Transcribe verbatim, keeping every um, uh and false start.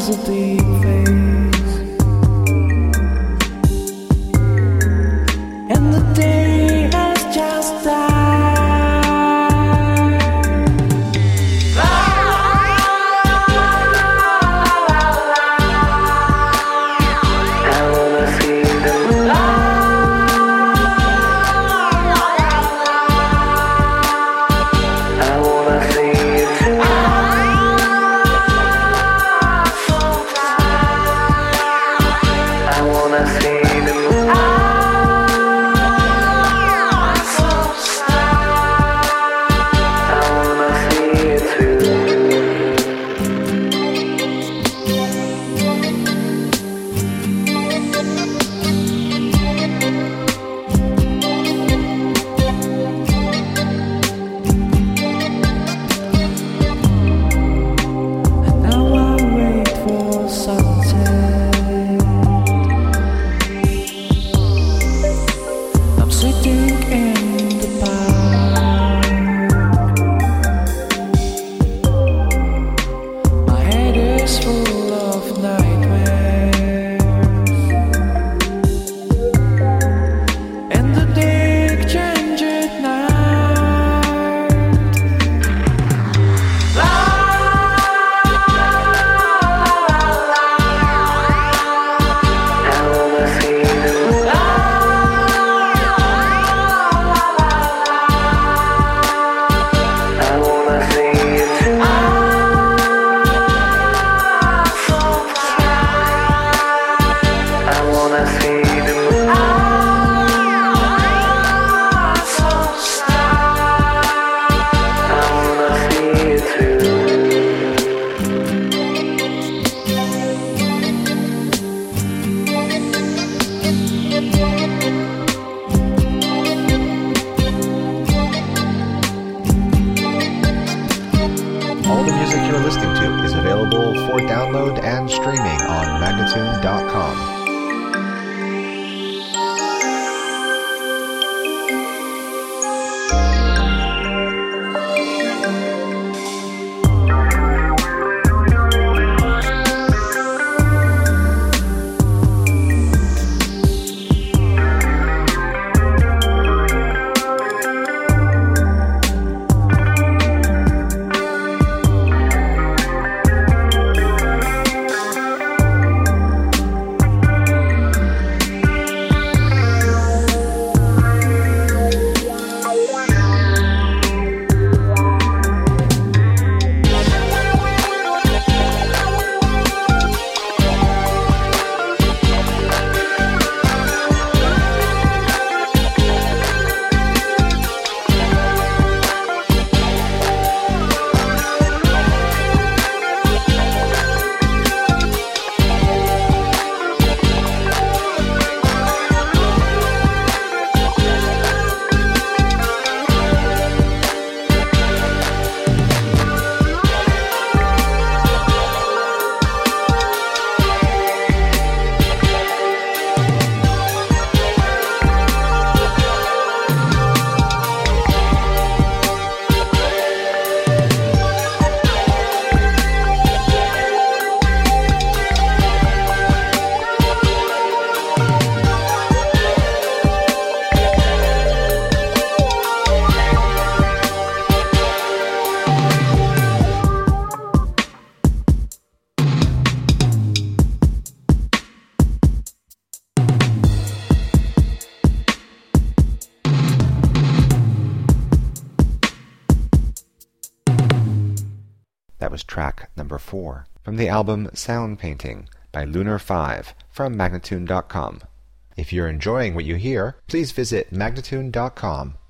has a deep face, and the day has just died. I wanna see the moon. I wanna see it too. I wanna see the moon. I wanna see it too. And now I wait for sunset. I'm sitting in the park. My head is full of nightmares, and the day changes at night. La I wanna see the moon. I wanna see it too. I wanna see the moon. I wanna see it too. All the music you're listening to is available for download and streaming on Magnatune dot com. That was track number four from the album Sound Painting by Lunar five from Magnatune dot com. If you're enjoying what you hear, please visit Magnatune dot com